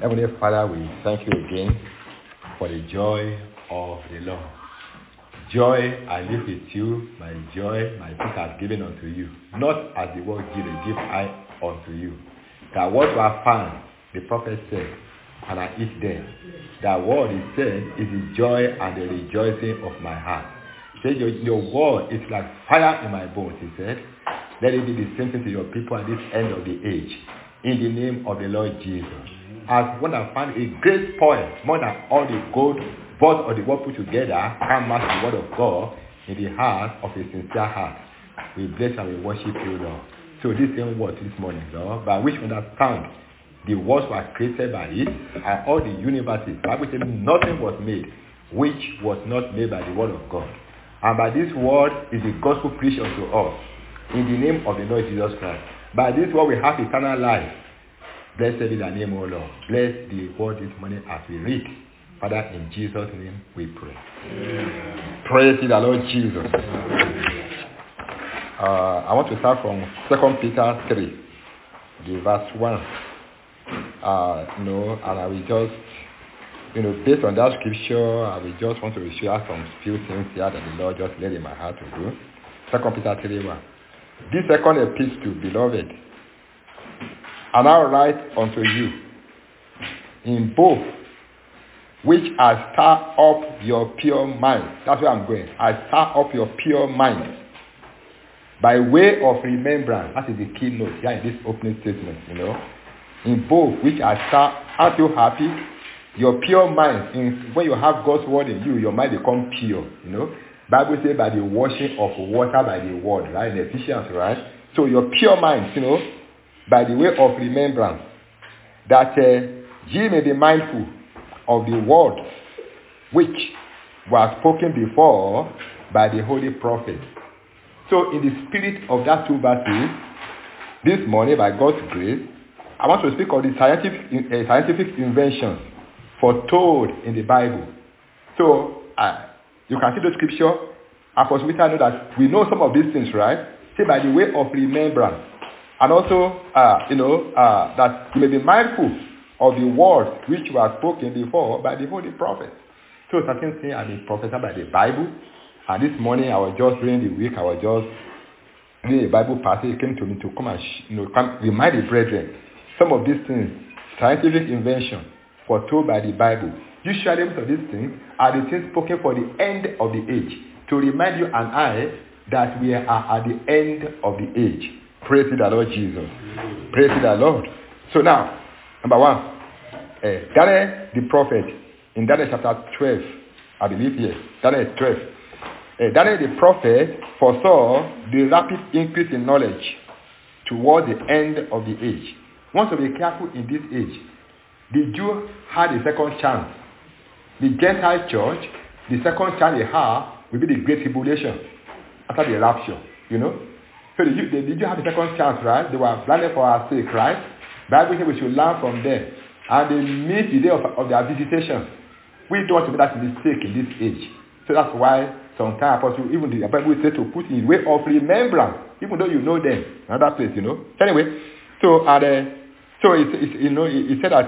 Heavenly Father, we thank you again for the joy of the Lord. Joy I live with you, my joy my peace has given unto you. Not as the world give I unto you. That what you have found, the prophet said, and I eat them. That word he said is the joy and the rejoicing of my heart. He said, your word is like fire in my bones, he said. Let it be the same thing to your people at this end of the age. In the name of the Lord Jesus. As one has found a great spoil, more than all the gold, both of the world put together, can match the word of God in the heart of a sincere heart. We bless and we worship you, Lord. So this same word this morning, Lord, by which we understand the words were created by it, and all the universes. The Bible says nothing was made which was not made by the word of God. And by this word is the gospel preached unto us in the name of the Lord Jesus Christ. By this word we have eternal life. Blessed be the name, O Lord. Bless the word this morning as we read. Father, in Jesus' name we pray. Amen. Praise the Lord Jesus. I want to start from 2 Peter 3, the verse 1. And I will just, based on that scripture, I will just want to share some few things here that the Lord just laid in my heart to do. 2 Peter 3, 1. This second epistle, beloved, and I write unto you, in both which I stir up your pure mind. That's where I'm going. I stir up your pure mind by way of remembrance. That is the key note here in this opening statement, In both which I stir, aren't you happy? Your pure mind, when you have God's word in you, your mind become pure, Bible says by the washing of water by the word, right? In Ephesians, right? So your pure mind, by the way of remembrance, that ye may be mindful of the word which was spoken before by the holy prophet. So in the spirit of that two verses, this morning by God's grace, I want to speak of the scientific inventions foretold in the Bible. So you can see the scripture. Apostle Peter know that we know some of these things, right? Say by the way of remembrance. And also, that you may be mindful of the words which were spoken before by the holy prophet. So certain things are being prophesied by the Bible. And this morning, I was just during the week, I was just reading a Bible passage. It came to me to come and come remind the brethren. Some of these things, scientific invention, foretold by the Bible. Usually, most of these things are the things spoken for the end of the age. To remind you and I that we are at the end of the age. Praise the Lord Jesus. Praise the Lord. So now, number one, Daniel the prophet, in Daniel chapter 12, I believe here, Daniel 12. Daniel the prophet foresaw the rapid increase in knowledge toward the end of the age. Want to be careful in this age. The Jew had a second chance. The Gentile church, the second chance they have will be the great tribulation after the rapture, So the Jew have a second chance, right? They were blinded for our sake, right? Bible says we should learn from them. And they miss the day of their visitation. We don't want to make that mistake in this age. So that's why sometimes Apostle, even the Bible says to put in way of remembrance, even though you know them. Another place, Anyway, so it said that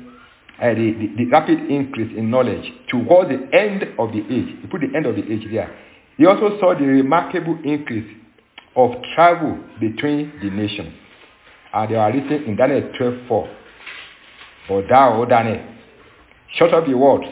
the rapid increase in knowledge towards the end of the age. He put the end of the age there. He also saw the remarkable increase of travel between the nations. And they are written in Daniel 12:4. For thou, O Daniel, shut up the words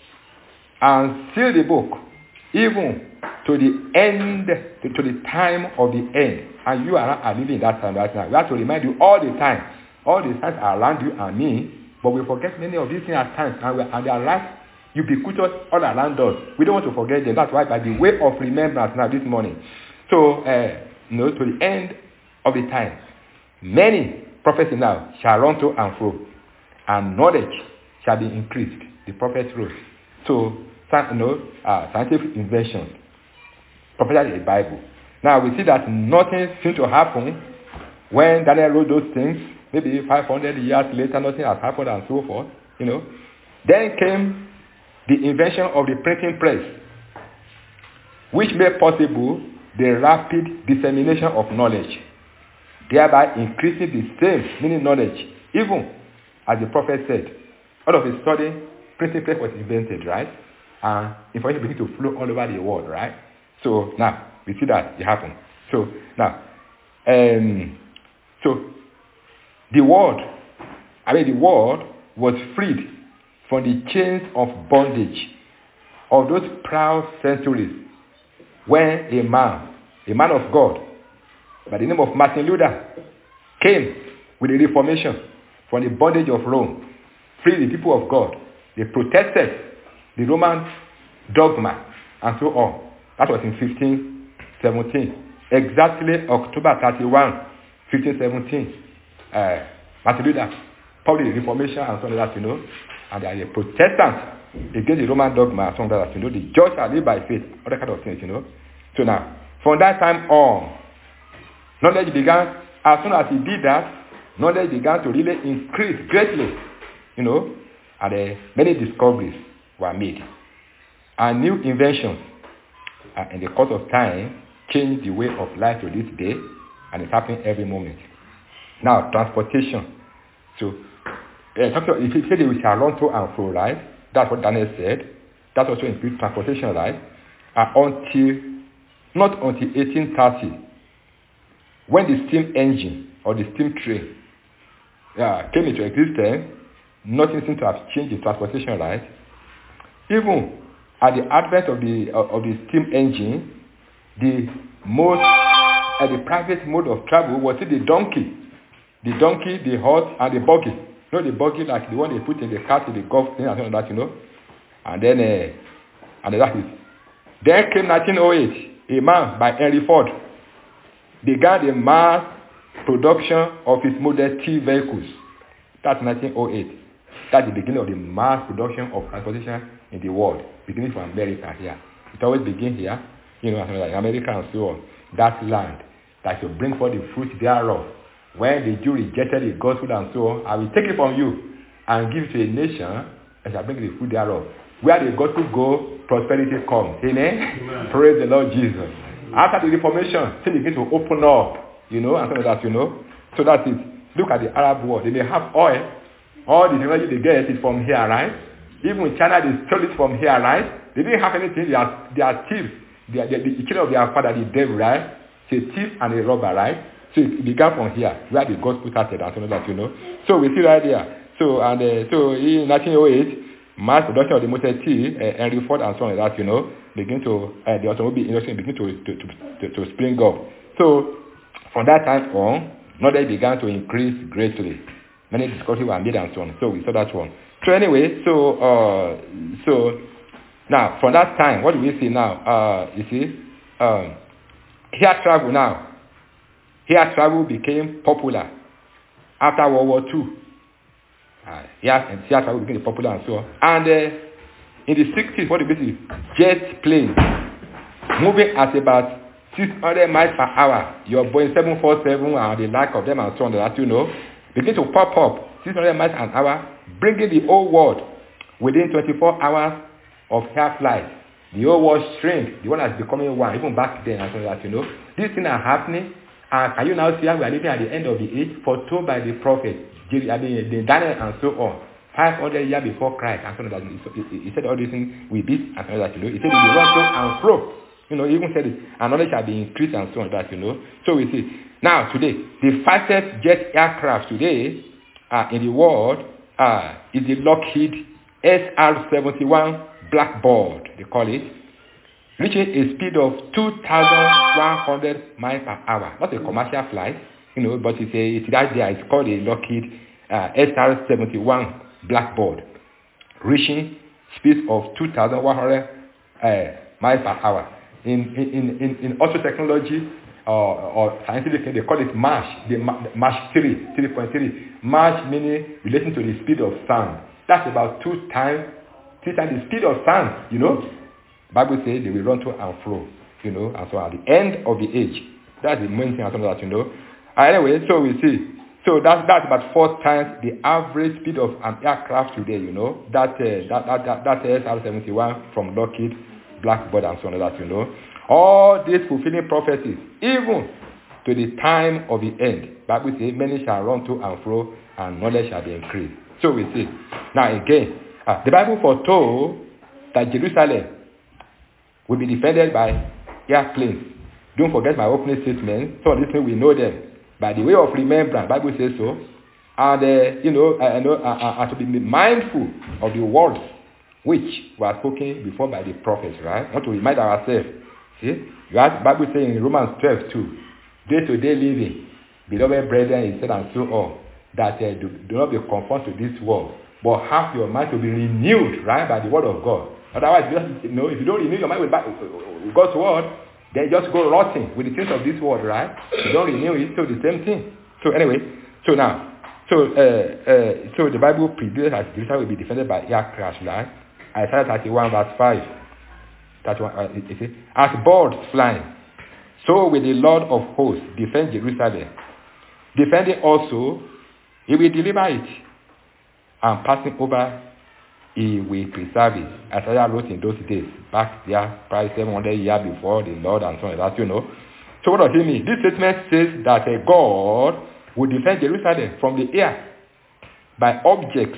and seal the book, even to the end, to the time of the end. And you are living in that time right now. We have to remind you all the time. All the signs are around you and me, but we forget many of these things at times, and they are right ubiquitous all around us. We don't want to forget them. That's why by the way of remembrance now this morning. So, to the end of the time, many prophets now shall run to and fro, and knowledge shall be increased. The prophet wrote. So, scientific invention, prophesied in the Bible. Now we see that nothing seemed to happen when Daniel wrote those things. Maybe 500 years later, nothing has happened and so forth. Then came the invention of the printing press, which made possible the rapid dissemination of knowledge, thereby increasing the same meaning knowledge, even as the prophet said, All of a sudden, printing press was invented, right? And information began to flow all over the world, right? So now we see that it happened. So now, so the world was freed from the chains of bondage of those proud centuries when a man of God, by the name of Martin Luther, came with a reformation from the bondage of Rome, freed the people of God. They protested the Roman dogma and so on. That was in 1517. Exactly October 31, 1517. Martin Luther published the Reformation and so on that, and they are a Protestant against the Roman dogma and so on that, the just shall live by faith, other kind of things, So now, from that time on, knowledge began, as soon as he did that, knowledge began to really increase greatly, and many discoveries were made. And new inventions, in the course of time, changed the way of life to this day, and it's happening every moment. Now, transportation. So, if you say that we shall run to and fro, right? That's what Daniel said. That also includes transportation, right? Not until 1830, when the steam engine or the steam train came into existence, nothing seemed to have changed in transportation, right? Even at the advent of the steam engine, the private mode of travel was the donkey, the horse, and the buggy. The buggy like the one they put in the car to the golf thing and all that, And then that is. Then came 1908, a man by Henry Ford began the mass production of his Model T vehicles. That's 1908. That's the beginning of the mass production of transportation in the world, beginning from America here. It always begins here, like America and so on. That land that should bring forth the fruit thereof. When the Jew rejected the gospel and so on, I will take it from you and give it to a nation and shall bring the fruit thereof. Where the gospel go, prosperity comes. Amen? Amen. Praise the Lord Jesus. After the Reformation, things begin to open up, and some of that, So that's it. Look at the Arab world. They may have oil. All the technology they get is from here, right? Even in China, they stole it from here, right? They didn't have anything. They are thieves. The children of their father, the devil, right? So a thief and a robber, right? So it began from here, where the gospel started, and some of that, So we see right there. So in 1908, mass production of the Model T, Henry Ford and so on like that, begin to the automobile industry begin to spring up. So from that time on, knowledge began to increase greatly. Many discoveries were made and so on. So we saw that one. So anyway, so now from that time, what do we see now? You see, air travel now. Air travel became popular after World War II. Air travel became popular and so on. And in the 60s, what do we see? Jet planes moving at about 600 miles per hour. Your Boeing 747 and the like of them and so on that begin to pop up 600 miles an hour, bringing the whole world within 24 hours of air flight. The whole world shrink. The one that's becoming one, even back then and so on that These things are happening. And can you now see how we are living at the end of the age, foretold by the prophet, the Daniel and so on, 500 years before Christ, and so on that. He said all these things will be, and so on that, He said, "If you run to and fro," he even said it, and knowledge shall be increased, and so on that, So we see. Now, today, the fastest jet aircraft today in the world is the Lockheed SR-71 Blackbird, they call it, reaching a speed of 2,100 miles per hour. Not a commercial flight, but it's that there. It's called a Lockheed SR-71 Blackbird, reaching speed of 2,100 miles per hour. In auto technology or scientific, they call it Mach, Mach 3.3. Mach meaning relating to the speed of sound. That's about 3 times the speed of sound, Bible says they will run to and fro, and so at the end of the age. That's the main thing that Anyway, so we see. So that's about 4 times the average speed of an aircraft today, That SR-71 from Lockheed, Blackbird and so on that, All these fulfilling prophecies, even to the time of the end. Bible says many shall run to and fro and knowledge shall be increased. So we see. Now again, the Bible foretold that Jerusalem will be defended by airplanes. Don't forget my opening statement. Some of these things we know them. By the way of remembrance, Bible says so. And, and to be mindful of the words which were spoken before by the prophets, right? Want to remind ourselves. See? You have the Bible saying in Romans 12 too, day-to-day living, beloved brethren, he said, and so on, that do not be conformed to this world, but have your mind to be renewed, right, by the word of God. Otherwise, if you don't renew your mind with God's word, then just go rotting with the things of this world, right? You don't renew it, so the same thing. So anyway, so the Bible predicts that Jerusalem will be defended by aircraft, right? Isaiah 31 verse 5. It says, as birds flying, so will the Lord of hosts defend Jerusalem. Defending also, he will deliver it. And passing over, he will preserve it. Isaiah wrote in those days, back there, probably 700 years before the Lord and so on, that you know. So what does it mean? This statement says that God will defend Jerusalem from the air by objects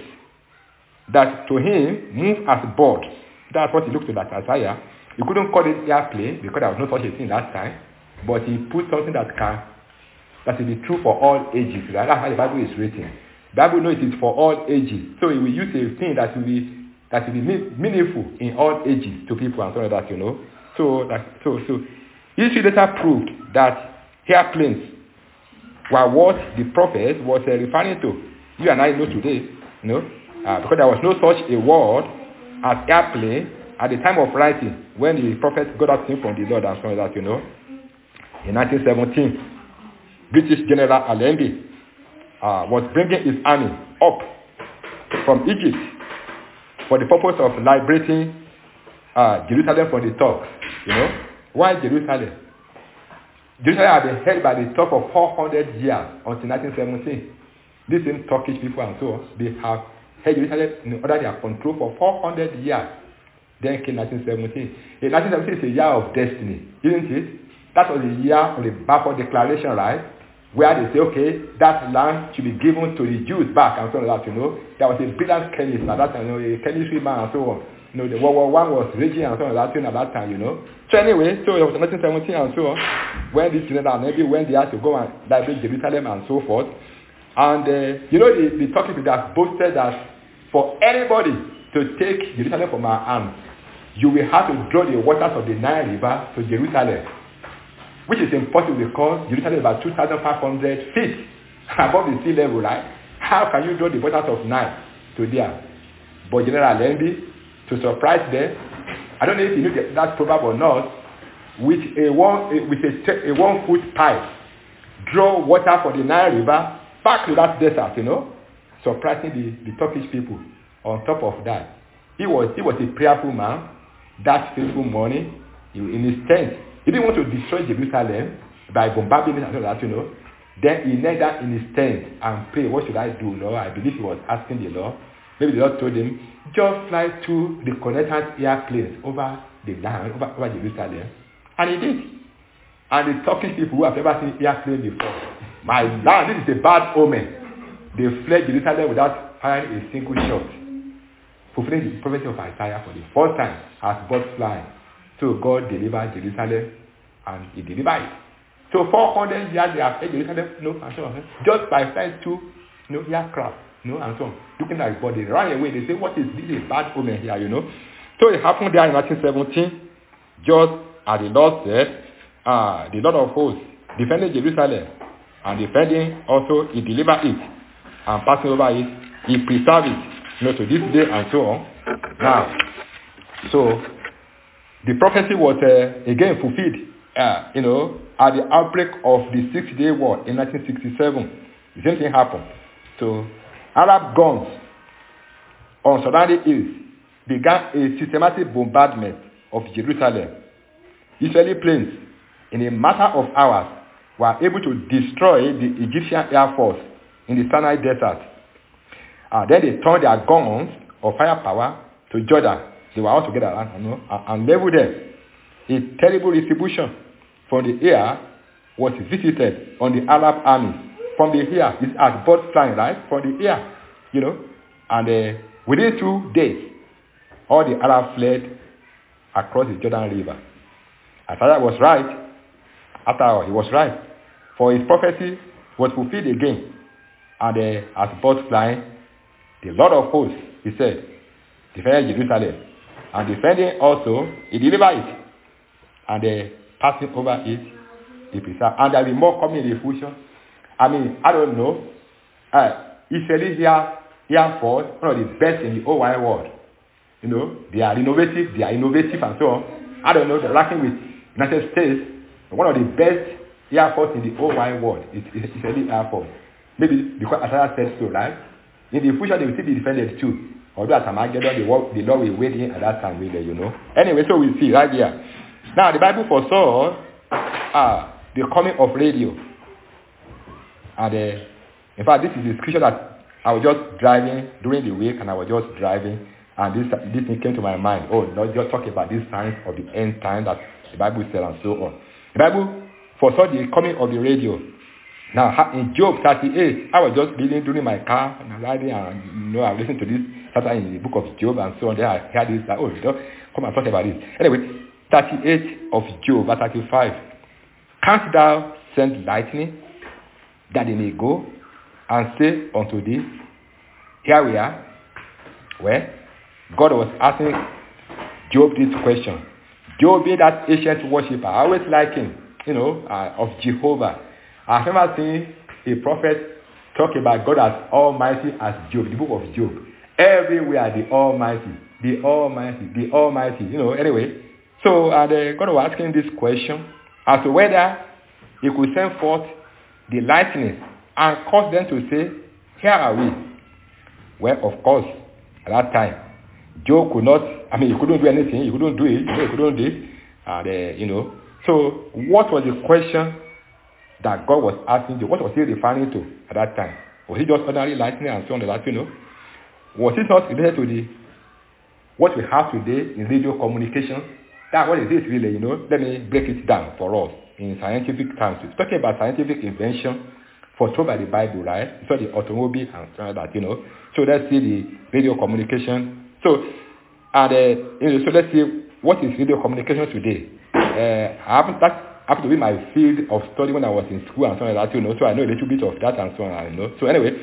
that to him move as birds. That's what he looked at Isaiah. He couldn't call it airplane because there was no such a thing that time. But he put something that will be true for all ages. Right? That's how the Bible is written. The Bible knows it is for all ages. So he will use a thing that will be meaningful in all ages to people and so on that, you know. So history later proved that airplanes were what the prophet was referring to. You and I know today, you know, because there was no such a word as airplane at the time of writing when the prophet got that thing from the Lord and so on that, you know. In 1917, British General Allenby was bringing his army up from Egypt for the purpose of liberating Jerusalem from the Turks. You know, why Jerusalem? Jerusalem had been held by the Turks for 400 years until 1917. These same Turkish people and so on, they have held Jerusalem under their control for 400 years. Then came 1917. In 1917 is a year of destiny, isn't it? That was the year of the Balfour Declaration, right? Where they say, okay, that land should be given to the Jews back and so on that, you know. There was a brilliant chemist at that time, you know, a chemistry man and so on. You know, the World War I was raging and so on that, at that time, you know. So anyway, so it was 1917 and so on, when this general maybe when they had to go and liberate Jerusalem and so forth. And, you know, the Turkish people have boasted that for anybody to take Jerusalem from our hands, you will have to draw the waters of the Nile River to Jerusalem, which is impossible because Jerusalem is about 2,500 feet above the sea level, right? How can you draw the waters of Nile to there? But General Allenby, to surprise them, I don't know if you know that proverb or not, with a 1 foot pipe, draw water for the Nile River back to that desert, you know, surprising the Turkish people. On top of that, he was a prayerful man. That fateful morning, in his tent, he didn't want to destroy Jerusalem by bombarding it and all that, you know. Then he knelt down in his tent and prayed, what should I do, Lord? I believe he was asking the Lord. Maybe the Lord told him, just fly to the connected airplanes over the land, over Jerusalem. And he did. And the Turkish people who have never seen airplane before, my land, this is a bad omen. They fled Jerusalem without firing a single shot, fulfilling the prophecy of Isaiah for the first time as birds flying. So God delivered Jerusalem, and he delivered it. So 400 years they have held Jerusalem, and so on, just by flying to aircraft, and so on. Looking like, but they ran away. They say, what is this? A bad omen here, you know. So it happened there in 1917, just as the Lord said, the Lord of hosts defended Jerusalem, and defending also, he delivered it, and passing over it, he preserved it, to this day and so on. Now, so the prophecy was again fulfilled, at the outbreak of the 6-Day War in 1967. The same thing happened. So Arab guns on surrounding hills began a systematic bombardment of Jerusalem. Israeli planes, in a matter of hours, were able to destroy the Egyptian Air Force in the Sinai Desert. Then they turned their guns of firepower to Jordan. They were all together and leveled them. A terrible retribution from the air was visited on the Arab army. From the air, it's as birds flying, right? From the air, and Within 2 days, all the Arabs fled across the Jordan River. Isaiah was right. After all, he was right. For his prophecy was fulfilled again. And as birds flying, the Lord of hosts, he said, defended Jerusalem. And defending also, he delivered it. And passing over it, he preserved. And there will be more coming in the future. I mean, I don't know. Israeli Air Force, one of the best in the whole wide world. You know, they are innovative and so on. I don't know, they're working with United States. One of the best Air Force in the whole wide world is Israeli Air Force. Maybe because Isaiah said so, right? In the future, they will still be defended too. Although at Armageddon, the Lord will wait in at that time, really, you know. Anyway, so we see right here. Now, the Bible foresaw the coming of radio. And in fact, this is the scripture that I was just driving during the week, and I was just driving, and this thing came to my mind. Oh, Lord, just talk about these signs of the end time that the Bible said and so on. The Bible foresaw the coming of the radio. Now, in Job 38, I was just reading during my car, and I'm riding, and I listened to this chapter in the book of Job, and so on. Then I heard this, like, oh, come and talk about this. Anyway, 38 of Job, verse 35. Canst thou send lightning, that they may go, and say unto thee, here we are. Well, God was asking Job this question. Job being that ancient worshiper, I always like him, of Jehovah. I've never seen a prophet talk about God as Almighty as Job, the book of Job. Everywhere, the Almighty. Anyway. So, God was asking this question as to whether he could send forth the lightning and cause them to say, here are we. Well, of course, at that time, Job could not, he couldn't do anything, he couldn't do it, he couldn't do it, and, So, what was the question that God was asking Job? What was he referring to at that time? Was it just ordinary lightning and so on, Was it not related to what we have today in radio communication? That what is this really, Let me break it down for us in scientific terms. It's talking about scientific invention foretold by the Bible, right? So the automobile and so that, So let's see the radio communication. So, so let's see what is radio communication today. That happened to be my field of study when I was in school and so on like that, So I know a little bit of that and so on, So anyway,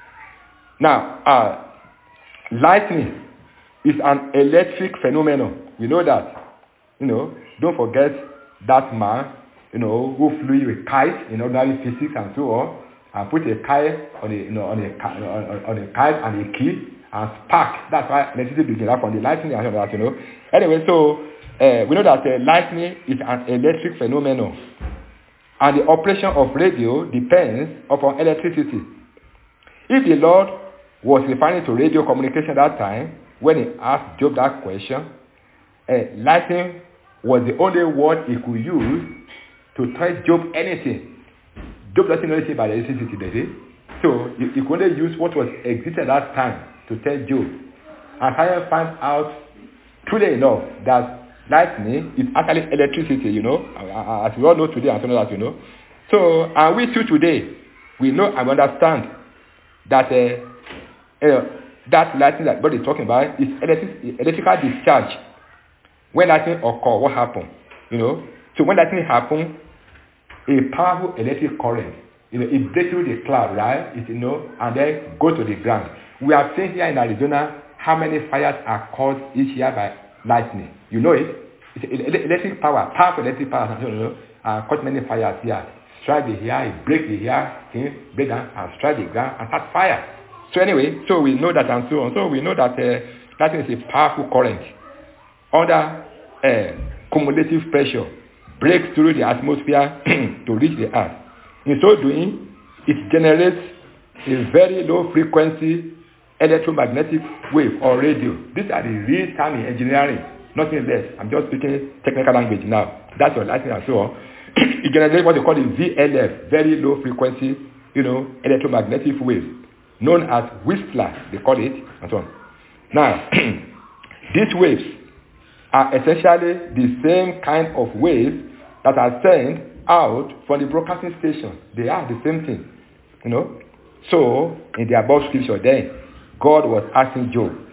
now, lightning is an electric phenomenon. We know that. Don't forget that man, who flew a kite in ordinary physics and so on, and put a kite on a kite and a key and spark. That's why electricity began from the lightning and that, Anyway, so we know that lightning is an electric phenomenon, and the operation of radio depends upon electricity. If the Lord was referring to radio communication that time, when he asked Job that question, lightning was the only word he could use to tell Job anything. Job doesn't know anything about electricity, does he? So he could only use what was existed at that time to tell Job. And I found out truly enough that lightning is actually electricity, as we all know today and so on that, So, and we too today, we know and understand that that lightning that God is talking about is electrical discharge. When lightning occur, what happened? So when lightning happens, a powerful electric current, it breaks through the cloud, right? And then go to the ground. We have seen here in Arizona how many fires are caused each year by lightning. You know it. It's electric power, powerful electric power, cause many fires here. Strike the here, it break the here, break down and strike the ground and start fire. So anyway, so we know that and so on. So we know that lightning is a powerful current under cumulative pressure, breaks through the atmosphere to reach the earth. In so doing, it generates a very low frequency electromagnetic wave or radio. These are the real term in engineering, nothing less. I'm just speaking technical language now. That's what lightning and so on. It generates what they call the VLF, very low frequency, electromagnetic wave, known as Whistler, they call it, and so on. Now, these waves are essentially the same kind of waves that are sent out from the broadcasting station. They are the same thing, So, in the above scripture then, God was asking Job,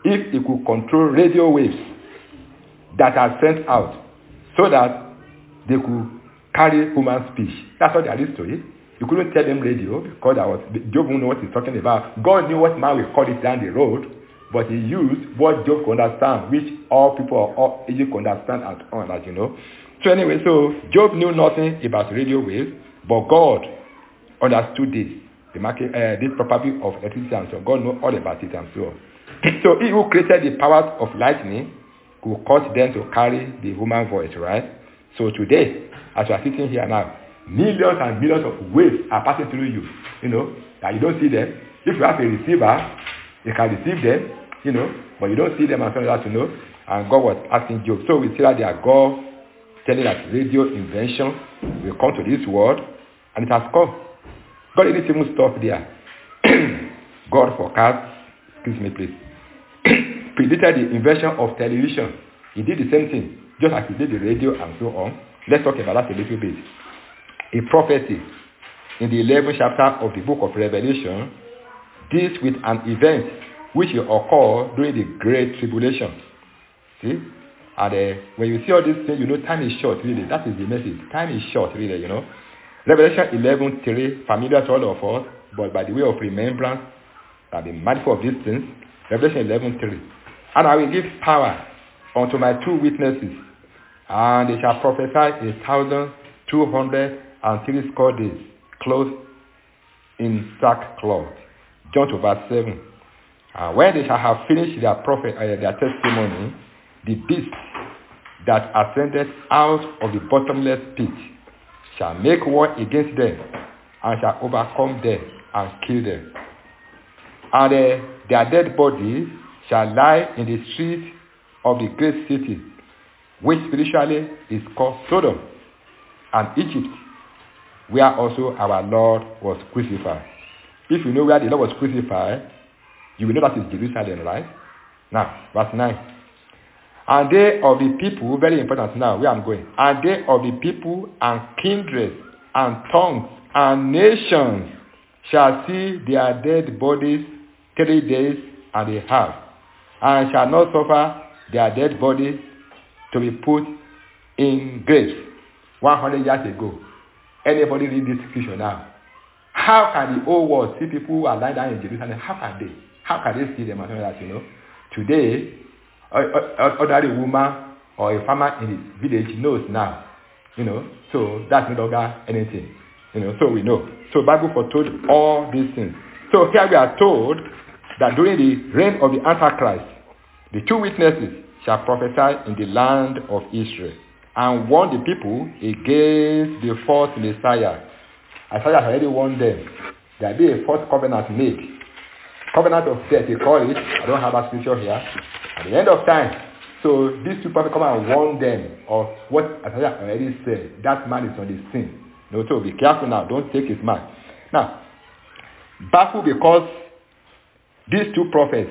if he could control radio waves that are sent out so that they could carry human speech. That's all there is to it. You couldn't tell them radio because Job knew what he's talking about. God knew what man will call it down the road, but he used what Job could understand, which all people of all ages could understand and on, as you know. So anyway, so Job knew nothing about radio waves, but God understood this. The market, this property of electricity and so on. God knows all about it and so on. So he who created the powers of lightning could cause them to carry the human voice, right? So today, as you are sitting here now, millions and millions of waves are passing through you, that you don't see them. If you have a receiver, you can receive them, but you don't see them and something like that, And God was asking Job. So we see that there are God telling that radio invention will come to this world, and it has come. God didn't even stop there. God forecast, predicted the invention of television. He did the same thing, just as he did the radio and so on. Let's talk about that a little bit. A prophecy in the 11th chapter of the book of Revelation deals with an event which will occur during the Great Tribulation. See? And when you see all these things, time is short, really. That is the message. Time is short, really, Revelation 11:3, familiar to all of us, but by the way of remembrance, I'll be mindful of these things. Revelation 11:3. And I will give power unto my 2 witnesses, and they shall prophesy 1,260 days, clothed in sackcloth. John to verse 7. And when they shall have finished their testimony, the beast that ascended out of the bottomless pit shall make war against them, and shall overcome them and kill them. And their dead bodies shall lie in the streets of the great city, which spiritually is called Sodom and Egypt, where also our Lord was crucified. If you know where the Lord was crucified, you will know that is Jerusalem, right? Now, verse 9. And they of the people, very important now, where I'm going. And they of the people and kindreds and tongues and nations shall see their dead bodies 3 days and a half, and shall not suffer their dead bodies to be put in graves. 100 years ago. Anybody read this scripture now? How can the whole world see people who are lying down in Jerusalem? How can they? How can they see them? Today, ordinary woman or a farmer in the village knows now. So that's no longer anything. So we know. So the Bible foretold all these things. So here we are told that during the reign of the Antichrist, the 2 witnesses shall prophesy in the land of Israel and warn the people against the false Messiah. Isaiah has already warned them. There will be a false covenant made. Covenant of death, they call it. I don't have that scripture here. At the end of time, so these 2 prophets come and warn them of what Isaiah already said. That man is on the scene. So be careful now. Don't take his mark. Now, baffled because these 2 prophets,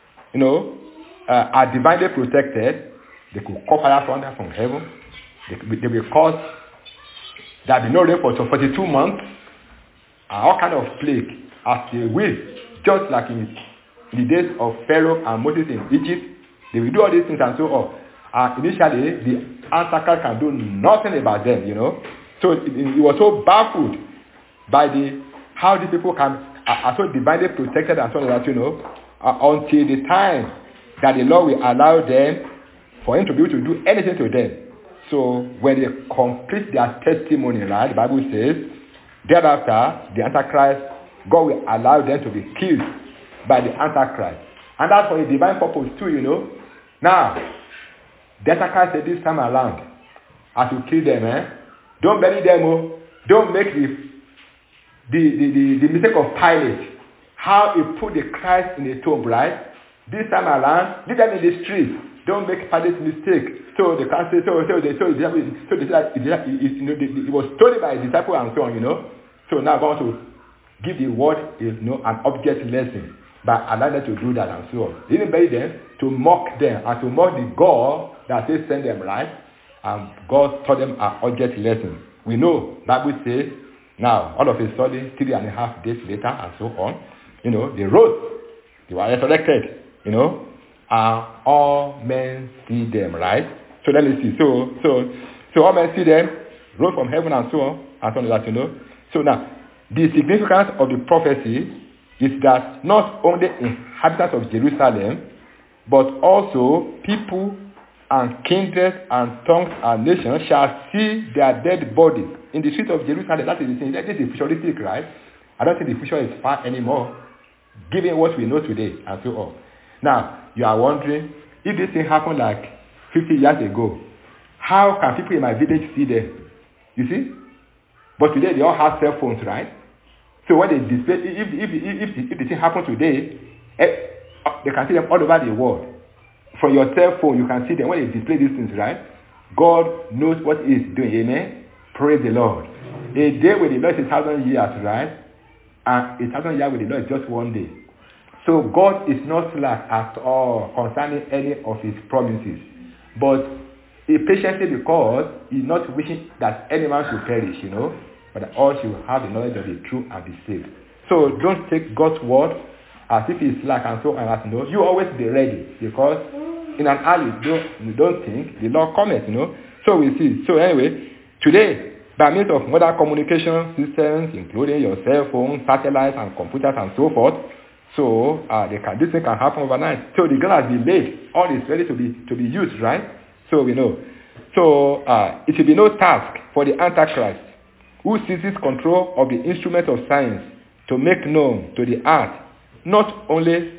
are divinely protected. They could call fire thunder from heaven. They will cause there will be no rain for 42 months. And all kind of plague as they will. Just like in the days of Pharaoh and Moses in Egypt. They will do all these things and so on. And initially, the Antichrist can do nothing about them, So it was so baffled by how the people are so divinely protected and so on, that, until the time that the Lord will allow them for him to be able to do anything to them. So when they complete their testimony, right, the Bible says, thereafter, the Antichrist, God will allow them to be killed by the Antichrist. And that's for a divine purpose too, Now, the Antichrist said this time around, as you kill them, don't bury them, don't make the mistake of Pilate. How he put the Christ in the tomb, right? This time around, leave them in the street. Don't make Pilate's mistake. So they can't say, it was told by a disciple and so on, So now I'm going to give the word, an object lesson by allowing them to do that and so on. He didn't bury them to mock them and to mock the God that says send them, right? And God taught them an object lesson. We know, Bible says, now, all of a sudden, 3.5 days later and so on, they rose. They were resurrected, and all men see them, right? So let me see. So all men see them, rose from heaven and so on, and so on that, So now, the significance of the prophecy is that not only inhabitants of Jerusalem, but also people and kindreds and tongues and nations shall see their dead bodies in the streets of Jerusalem. That is the thing. That is futuristic, right? I don't think the future is far anymore, given what we know today and so on. Now, you are wondering, if this thing happened like 50 years ago, how can people in my village see them? You see? But today they all have cell phones, right? So when they display, if the thing happened today, they can see them all over the world. From your cell phone, you can see them when they display these things, right? God knows what He is doing. Amen? Praise the Lord. A day with the Lord is 1,000 years, right? And 1,000 years with the Lord is just one day. So God is not slack at all concerning any of His promises. But He patiently, because He's not wishing that any man should perish, but that all should have the knowledge of the truth and be saved. So don't take God's word as if He's slack and so on. You always be ready, because in an hour you don't think, the Lord cometh, So we see. So anyway, today, by means of modern communication systems, including your cell phone, satellites, and computers, and so forth, so this thing can happen overnight. So the gun has been laid. All is ready to be used, right? So we know. So it will be no task for the Antichrist, who seizes control of the instrument of science, to make known to the earth not only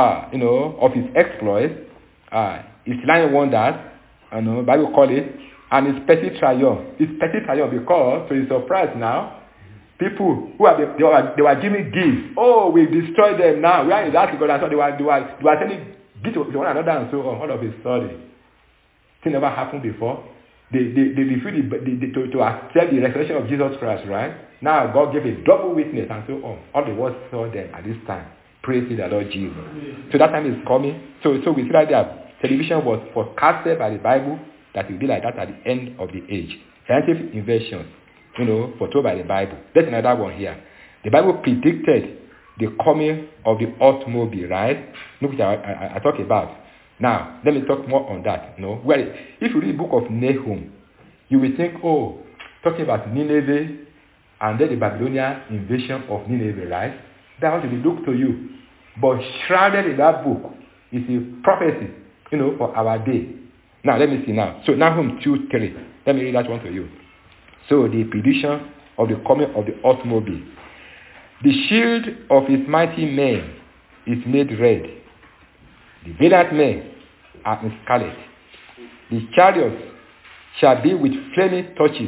of his exploits, his lying wonders, Bible call it, and his petty triumph. His petty triumph, because to his surprise now, people who they were giving gifts. Oh, we destroyed them now. Where is that? Because I thought they were telling gifts to one another and so on. All of his story. Thing never happened before. They refused to accept the resurrection of Jesus Christ, right? Now God gave a double witness and so on. All the world saw them at this time. Praise the Lord Jesus. So that time is coming. So we see that their television was forecasted by the Bible that it will be like that at the end of the age. Scientific inventions, foretold by the Bible. There's another one here. The Bible predicted the coming of the automobile, right? Look what I talk about. Now, let me talk more on that. Where if you read the book of Nahum, you will think, talking about Nineveh and then the Babylonian invasion of Nineveh, right? That will be looked to you. But shrouded in that book is a prophecy, for our day. Now, let me see now. So, Nahum 2:3. Let me read that one to you. So, the prediction of the coming of the automobile. The shield of his mighty men is made red. The valiant men are in scarlet. The chariots shall be with flaming torches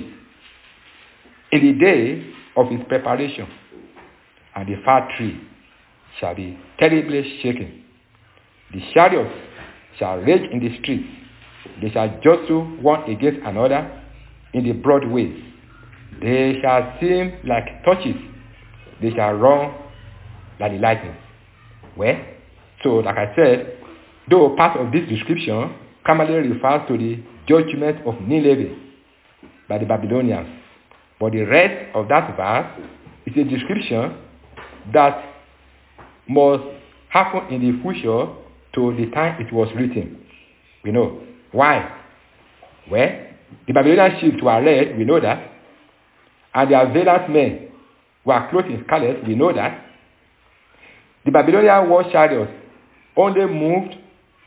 in the day of his preparation, and the fir tree shall be terribly shaken. The chariots shall rage in the streets. They shall jostle one against another in the broad ways. They shall seem like torches. They shall run like the lightning. Well, so like I said, though part of this description primarily refers to the judgment of Nineveh by the Babylonians, but the rest of that verse is a description that must happen in the future to the time it was written. We know. Why? Well, the Babylonian ships were red, we know that, and their valiant men were clothed in scarlet, we know that. The Babylonian war chariots only moved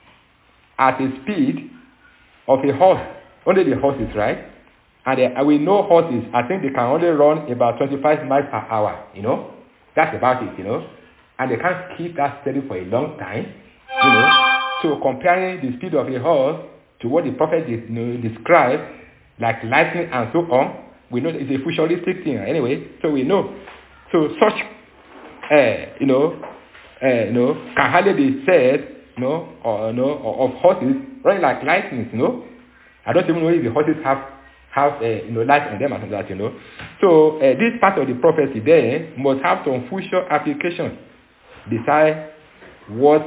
at a speed of a horse, only the horses, right? And we know horses, I think they can only run about 25 miles per hour, That's about it, And they can't keep that steady for a long time, So comparing the speed of a horse to what the prophet described, like lightning and so on, we know that it's a futuristic thing anyway, so we know. So such, can hardly be said, of horses running like lightning, I don't even know if the horses have light in them and that, So this part of the prophecy there must have some future application besides what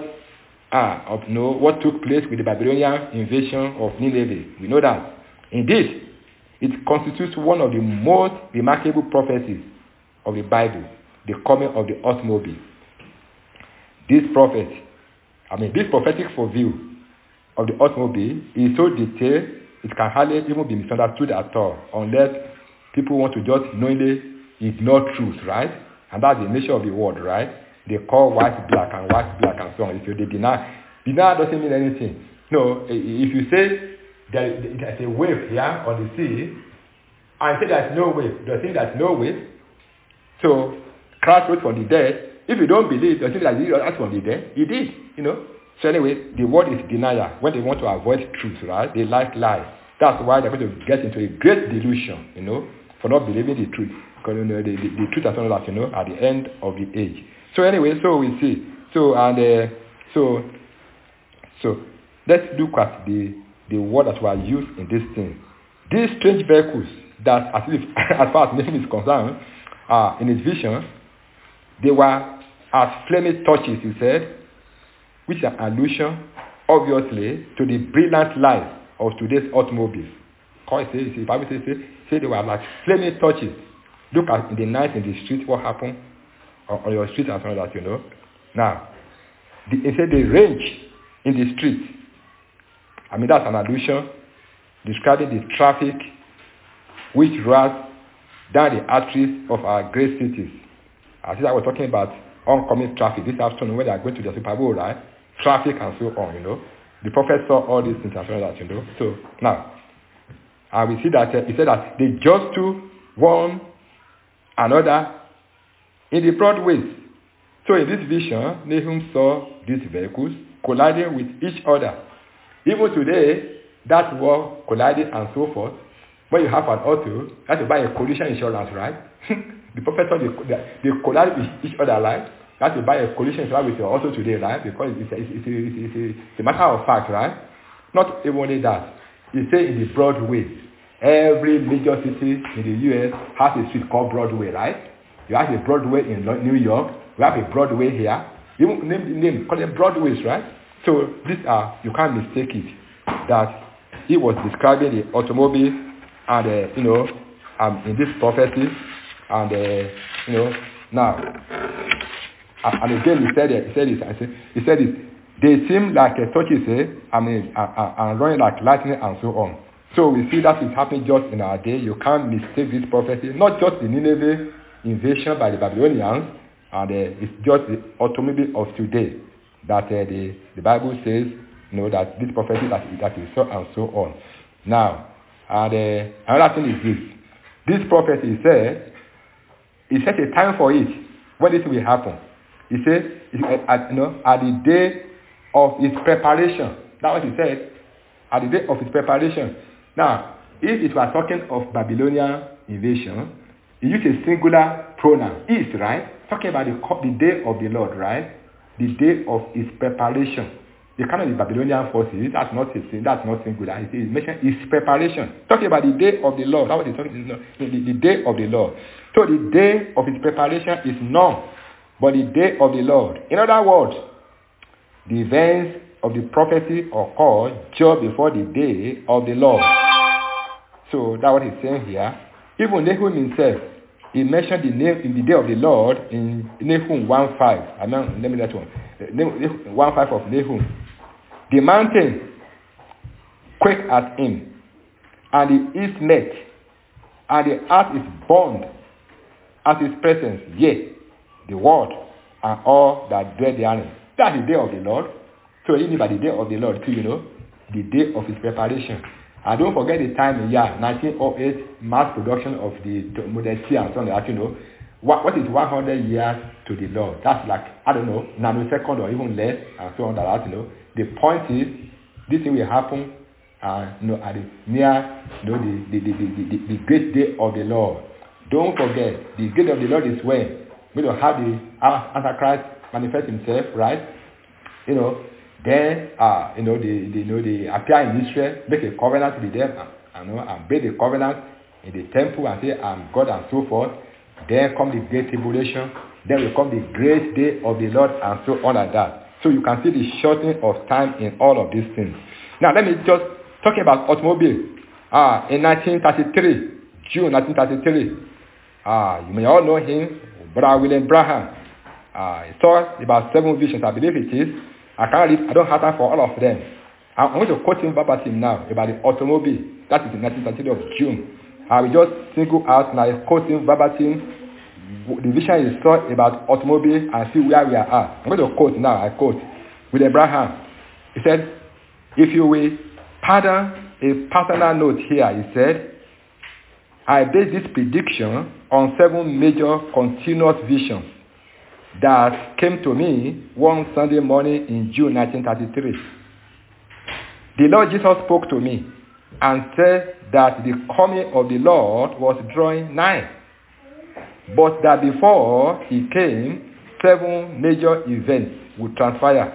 took place with the Babylonian invasion of Nineveh. We know that. Indeed, it constitutes one of the most remarkable prophecies of the Bible, the coming of the automobile. This prophet This prophetic view of the automobile is so detailed, it can hardly even be misunderstood at all, unless people want to just knowingly ignore truth, right? And that's the nature of the world, right? They call white black and so on. If they deny doesn't mean anything. No, if you say there's a wave here on the sea, and say there's no wave, does it mean there's no wave? So Christ rose from the dead. If you don't believe, does it mean that he rose from the dead? He did, So anyway, the word is denier. When they want to avoid truth, right? They like lies. That's why they're going to get into a great delusion, for not believing the truth. Because the truth is not that, at the end of the age. So anyway, so we see. So let's look at the word that were used in this thing. These strange vehicles that, as far as Nahum is concerned, in his vision, they were as flaming torches, he said, which is an allusion, obviously, to the brilliant light of today's automobiles. The Bible says they were like flaming torches. Look at in the night in the street, what happened on your street and so on that, Now, it said the range in the street. That's an allusion describing the traffic which runs down the arteries of our great cities. As I was talking about oncoming traffic this afternoon when they are going to the Super Bowl, right? Traffic and so on, The prophet saw all these things and so on that, So now, we see that he said that they just to one another in the broad ways. So in this vision, Nahum saw these vehicles colliding with each other. Even today, that war colliding and so forth. When you have an auto, you have to buy a collision insurance, right? The prophet saw they collide with each other, right? You have to buy a collision insurance with your auto today, right? Because it's a matter of fact, right? Not even only that. He said in the Broadway, every major city in the U.S. has a street called Broadway, right? You have a Broadway in New York. We have a Broadway here. You name call them Broadways, right? So these are, you can't mistake it, that he was describing the automobile and, in this prophecy, and, now, and again he said it, they seem like torches, and running like lightning and so on. So we see that is happening just in our day. You can't mistake this prophecy, not just the Nineveh invasion by the Babylonians, and it's just the automobile of today that the Bible says, that this prophecy that is so and so on. Now, and another thing is this prophecy said, he set a time for it when this will happen. He said, at the day of its preparation. That's what he said. At the day of its preparation. Now, if it was talking of Babylonian invasion, he used a singular pronoun, is, right? Talking about the day of the Lord, right? The day of its preparation. The kind of the Babylonian forces, that's not singular. He mentioned its preparation. Talking about the day of the Lord. That's what he's talking about. The day of the Lord. So the day of its preparation is known, but the day of the Lord. In other words, the events of the prophecy occur just before the day of the Lord. So that's what he's saying here. Even Nahum himself, he mentioned the name in the day of the Lord in Nahum 1:5. Let me that one. 1:5 of Nahum. The mountain quaked at him, and the east met, and the earth is burned at his presence. Yea, the world and all that dwell therein. That's the day of the Lord. So even by the day of the Lord, too, the day of his preparation. And don't forget the time in year 1908, mass production of the Model T and so on that, what is 100 years to the Lord? That's like, nanosecond or even less, and so on that, The point is, this thing will happen, at the near, the great day of the Lord. Don't forget, the great day of the Lord is when we will have the Antichrist manifest himself, right? Then, they appear in Israel, make a covenant with them, and break the covenant in the temple and say, I'm God and so forth. Then come the great tribulation. Then will come the great day of the Lord and so on like that. So you can see the shortening of time in all of these things. Now, let me just talk about automobile. In 1933, June 1933, you may all know him, Brother William Branham. He saw about 7 visions, I believe it is. I can't read, I don't have time for all of them. I'm going to quote him verbatim now about the automobile. That is the 19th of June. I will just single out now, quote him verbatim. The vision is saw about automobile and see where we are at. I'm going to quote now, I quote, with Abraham. He said, if you will pardon a personal note here, he said, I base this prediction on 7 major continuous visions that came to me one Sunday morning in June 1933. The Lord Jesus spoke to me and said that the coming of the Lord was drawing nigh, but that before he came, 7 major events would transpire.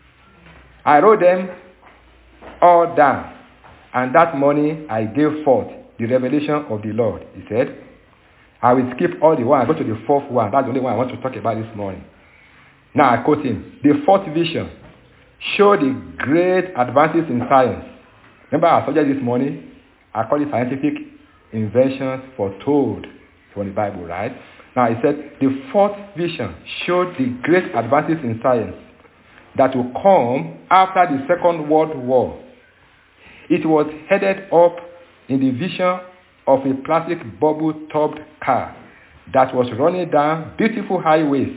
I wrote them all down, and that morning I gave forth the revelation of the Lord. He said, I will skip all the one. I go to the 4th one. That's the only one I want to talk about this morning. Now I quote him. The 4th vision showed the great advances in science. Remember our subject this morning? I call it scientific inventions foretold from the Bible, right? Now he said the 4th vision showed the great advances in science that will come after the Second World War. It was headed up in the vision of a plastic bubble-topped car that was running down beautiful highways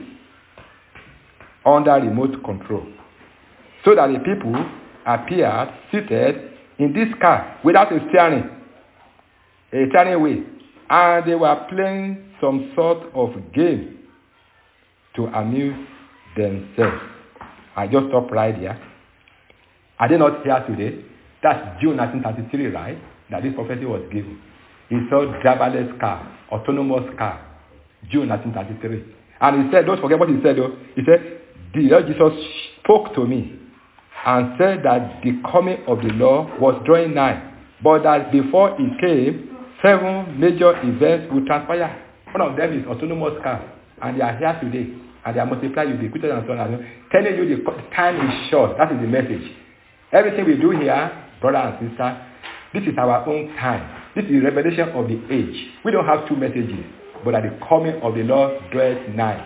under remote control, so that the people appeared seated in this car without a steering wheel, and they were playing some sort of game to amuse themselves. I just stop right here. Are they not here today? That's June 1933, right? That this prophecy was given. He saw driverless car, autonomous car, June 1933. And he said, don't forget what he said though. He said, the Lord Jesus spoke to me and said that the coming of the Lord was drawing nigh, but that before he came, 7 major events would transpire. One of them is autonomous cars, and they are here today, and they are multiplied, ubiquitous and so on. Telling you the time is short. That is the message. Everything we do here, brother and sister, this is our own time. This is the revelation of the age. We don't have 2 messages, but at the coming of the Lord draweth nigh.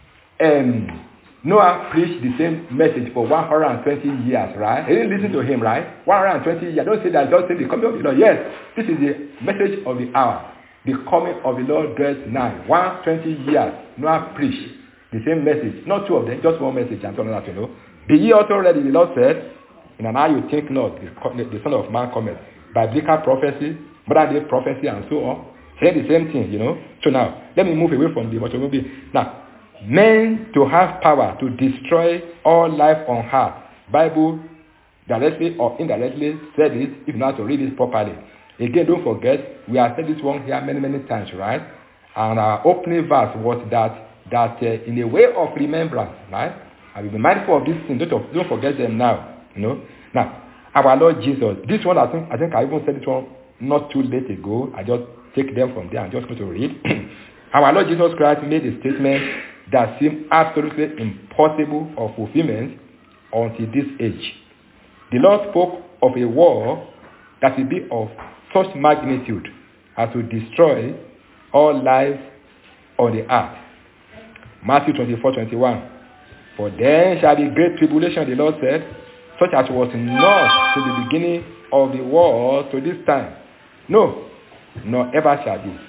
Noah preached the same message for 120 years, right? They didn't listen to him, right? 120 years. Don't say that, just say the coming of the Lord. Yes, this is the message of the hour. The coming of the Lord draweth nigh. 120 years, Noah preached the same message. Not 2 of them, just 1 message. I'm telling you, know. Be ye also ready, the Lord said, in an hour you think not, the Son of Man cometh. Biblical prophecy, modern day prophecy, and so on. Say the same thing, you know. So now, let me move away from the automobile. Now, men to have power to destroy all life on earth. Bible directly or indirectly said it, if not to read it properly. Again, don't forget, we have said this one here many, many times, right? And our opening verse was that in a way of remembrance, right? I will be mindful of these things. Don't forget them now, you know. Now, our Lord Jesus, this one, I think I even said this one not too late ago. I just take them from there and just go to read. Our Lord Jesus Christ made a statement that seemed absolutely impossible of fulfillment until this age. The Lord spoke of a war that will be of such magnitude as to destroy all life on the earth. Matthew 24:21. For then shall be great tribulation, the Lord said, such as was not to the beginning of the world to this time. No, nor ever shall be.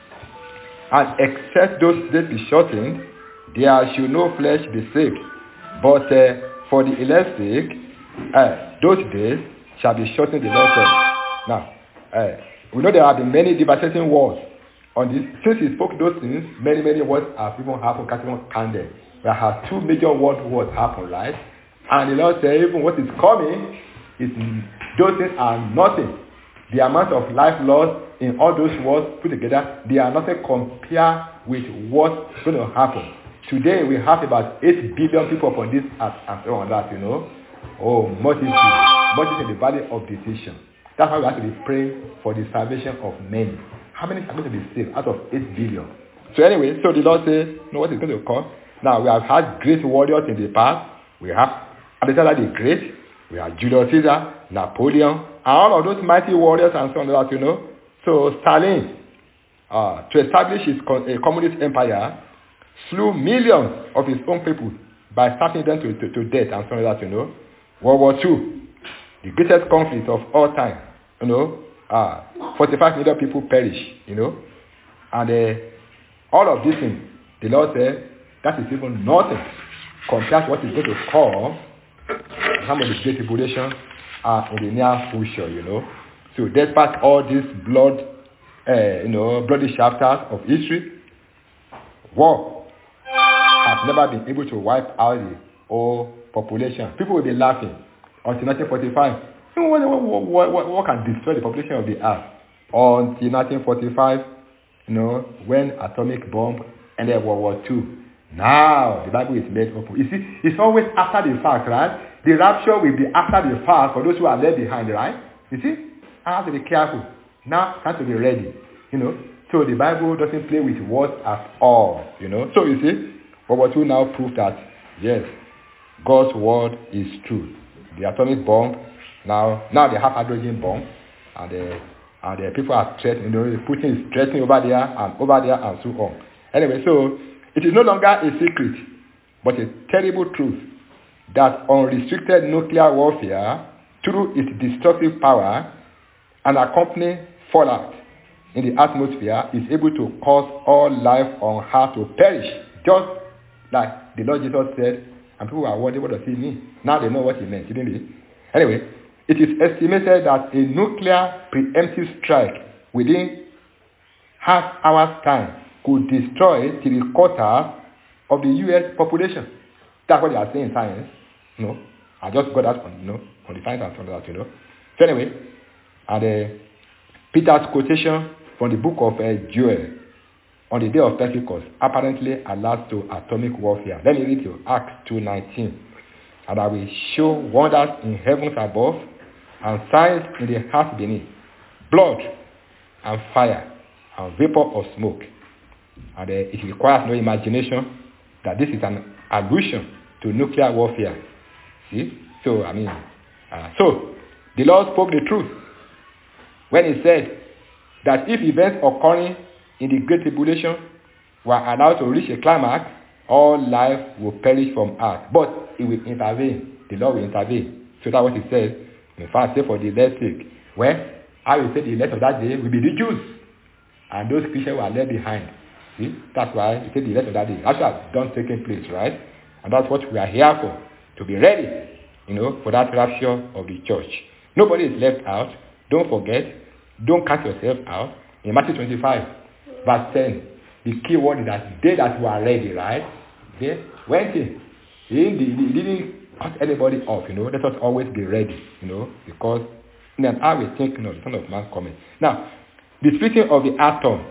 And except those days be shortened, there should no flesh be saved. But for the elect's sake, those days shall be shortened, the Lord said. Now, we know there have been many devastating wars on this. Since he spoke those things, many, many wars have even happened, can't even count them. There have 2 major world wars happen, right? And the Lord said, even what is coming, those things are nothing. The amount of life lost in all those wars put together, they are nothing compared with what's going to happen. Today we have about 8 billion people upon this earth and so on that, you know. Oh, multitude in the valley of decision. That's why we have to be praying for the salvation of many. How many are going to be saved out of 8 billion? So anyway, so the Lord says, you know what is going to come? Now we have had great warriors in the past. We have Alexander the Great. We have Julius Caesar, Napoleon, and all of those mighty warriors and so on that, you know. So Stalin, to establish his communist empire, slew millions of his own people by starting them to death and so on that, World War II, the greatest conflict of all time, 45 million people perish, and all of these things, the Lord said, that is even nothing compared to what is going to come. Some of the great tribulations are in the near future, So despite all these bloody chapters of history, war has never been able to wipe out the whole population. People will be laughing until 1945. What can destroy the population of the earth? Until 1945, when atomic bomb ended World War II. Now, the Bible is made open. You see, it's always after the fact, right? The rapture will be after the fact for those who are left behind, right? You see? I have to be careful. Now, time to be ready, So the Bible doesn't play with words at all, So you see, World War II now proved that, yes, God's word is true. The atomic bomb, now they have hydrogen bomb, and the people are threatening, Putin is threatening over there and so on. Anyway, so it is no longer a secret, but a terrible truth that unrestricted nuclear warfare, through its destructive power and accompanying fallout in the atmosphere, is able to cause all life on earth to perish, just like the Lord Jesus said, and people are wondering, what does he mean? Now they know what he meant, didn't they? Anyway, it is estimated that a nuclear preemptive strike within half hour's time could destroy 3/4 of the U.S. population. That's what they are saying in science. I just got that from the science and from that, So anyway, and Peter's quotation from the book of Joel on the day of Pentecost apparently alludes to atomic warfare. Let me read you Acts 2:19. And I will show wonders in heavens above and signs in the earth beneath, blood and fire and vapor of smoke. And it requires no imagination that this is an allusion to nuclear warfare. See? So, so the Lord spoke the truth when he said that if events occurring in the Great Tribulation were allowed to reach a climax, all life will perish from earth. But he will intervene. The Lord will intervene. So that's what he said. In fact, say for the elect's sake. Well, I will say the elect of that day will be the Jews. And those Christians who are left behind. See? That's why he said the elect of that day. That's what done taking place, right? And that's what we are here for. To be ready, for that rapture of the church. Nobody is left out. Don't forget. Don't cut yourself out. In Matthew 25, verse 10, the key word is that they that were ready, right? They went in. He didn't cut anybody off, Let us always be ready, because in an hour we think, the Son of Man coming. Now, the splitting of the atom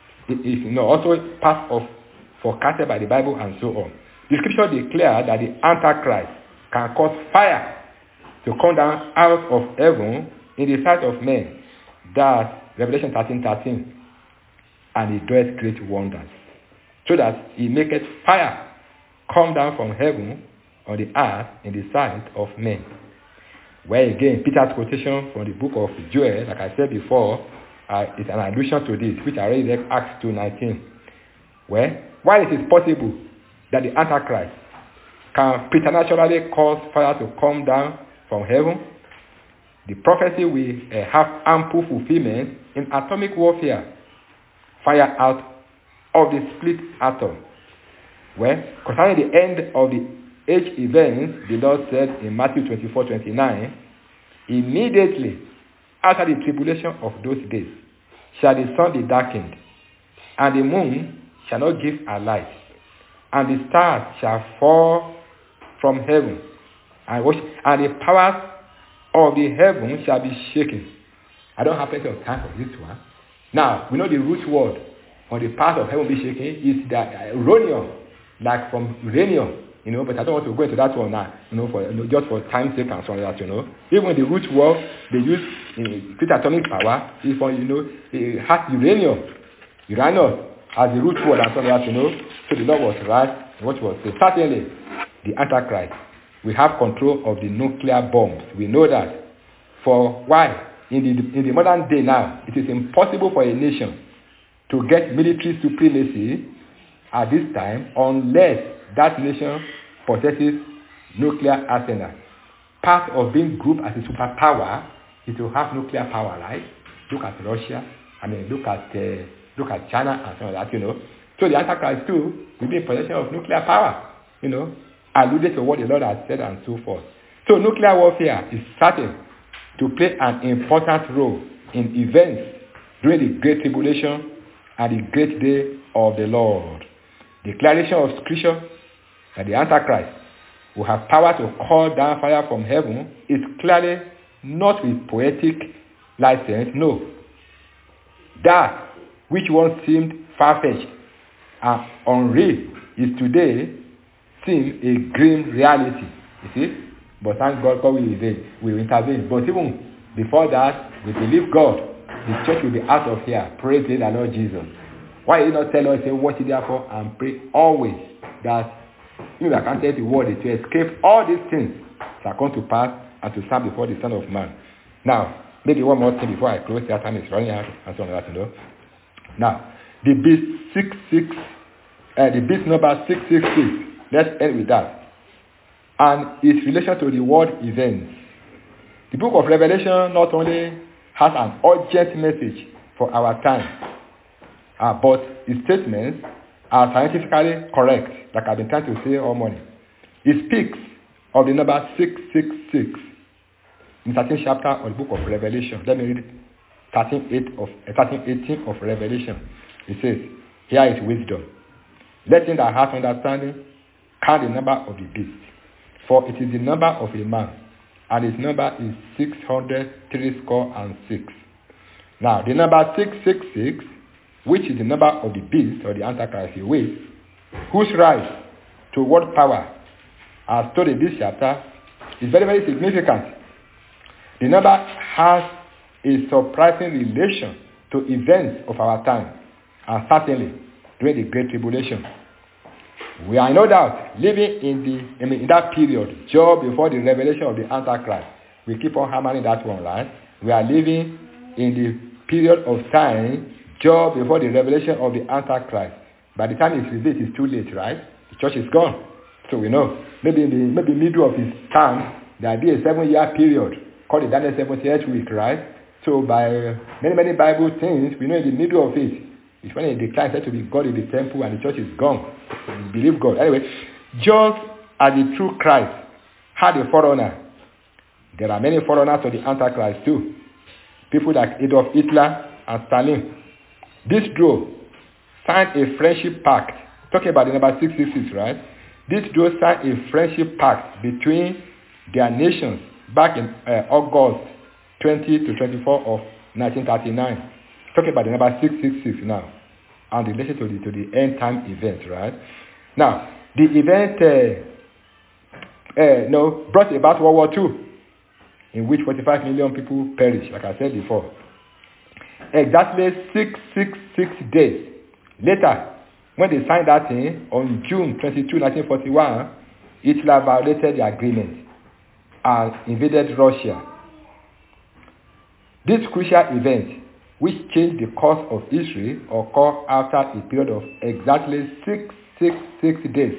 is also part of forecasted by the Bible and so on. The scripture declares that the Antichrist can cause fire to come down out of heaven in the sight of men. That's Revelation 13:13. And he doeth great wonders, so that he maketh fire come down from heaven on the earth in the sight of men. Where again, Peter's quotation from the book of Joel, like I said before, is an allusion to this, which I read in Acts 2:19. Where, while it is possible that the Antichrist can preternaturally cause fire to come down from heaven, the prophecy will have ample fulfillment in atomic warfare. Fire out of the split atom. Well, concerning the end of the age events, the Lord said in Matthew 24:29, immediately after the tribulation of those days shall the sun be darkened, and the moon shall not give her light, and the stars shall fall from heaven, and the powers of the heaven shall be shaken. I don't have plenty of time for this one. Now, we know the root word on the part of heaven be shaken is the uranium, like from uranium, but I don't want to go into that one now, just for time's sake and so on that, Even the root word they use in great atomic power is for, it has uranium. Uranus as the root word and so on that, So the Lord was right in what was said. Certainly, the Antichrist will have control of the nuclear bombs. We know that. For why? In the modern day now, it is impossible for a nation to get military supremacy at this time unless that nation possesses nuclear arsenal. Part of being grouped as a superpower is to have nuclear power, right? Look at Russia. Look at China and some of that, So the Antichrist too will be in possession of nuclear power, alluded to what the Lord has said and so forth. So nuclear warfare is certain to play an important role in events during the Great Tribulation and the great day of the Lord. The declaration of Scripture that the Antichrist will have power to call down fire from heaven is clearly not with poetic license, no. That which once seemed far-fetched and unreal is today seems a grim reality. You see? But thank God, God will intervene. But even before that, we believe God. The church will be out of here. Praise the Lord Jesus. Why did he not tell us, say, watch it therefore and pray always that you that can tell the word to escape all these things shall come to pass and to stand before the Son of Man. Now, maybe one more thing before I close. Their time is running out and so on and that. Now, the beast number 666. Let's end with that. And its relation to the world events. The book of Revelation not only has an urgent message for our time, but its statements are scientifically correct, like I've been trying to say all morning. It speaks of the number 666 in 13th chapter of the book of Revelation. Let me read 13:18 of Revelation. It says, here is wisdom. Let him that hath understanding count the number of the beast, for it is the number of a man, and his number is 666. Now, the number 666, which is the number of the beast or the Antichrist, whose rise to world power, as told in this chapter, is very, very significant. The number has a surprising relation to events of our time, and certainly during the Great Tribulation. We are no doubt living in that period, just before the revelation of the Antichrist. We keep on hammering that one, right? We are living in the period of time just before the revelation of the Antichrist. By the time it's revealed, it's too late, right? The church is gone. So we know. Maybe in the middle of his time, there will be a 7-year period called the Daniel 70th week, right? So by many Bible things, we know in the middle of it, it's when he declines to be God in the temple and the church is gone. We believe God. Anyway, just as the true Christ had a forerunner, there are many forerunners of the Antichrist too. People like Adolf Hitler and Stalin. These duo signed a friendship pact. Talking about the number 666, right? These duo signed a friendship pact between their nations back in August 20 to 24 of 1939. Talking about the number 666 now, and related to the end time event, right? Now, the event brought about World War II, in which 45 million people perished, like I said before. Exactly 666 days later, when they signed that thing on June 22, 1941, Hitler violated the agreement and invaded Russia. This crucial event, which changed the course of history, occurred after a period of exactly 666 days.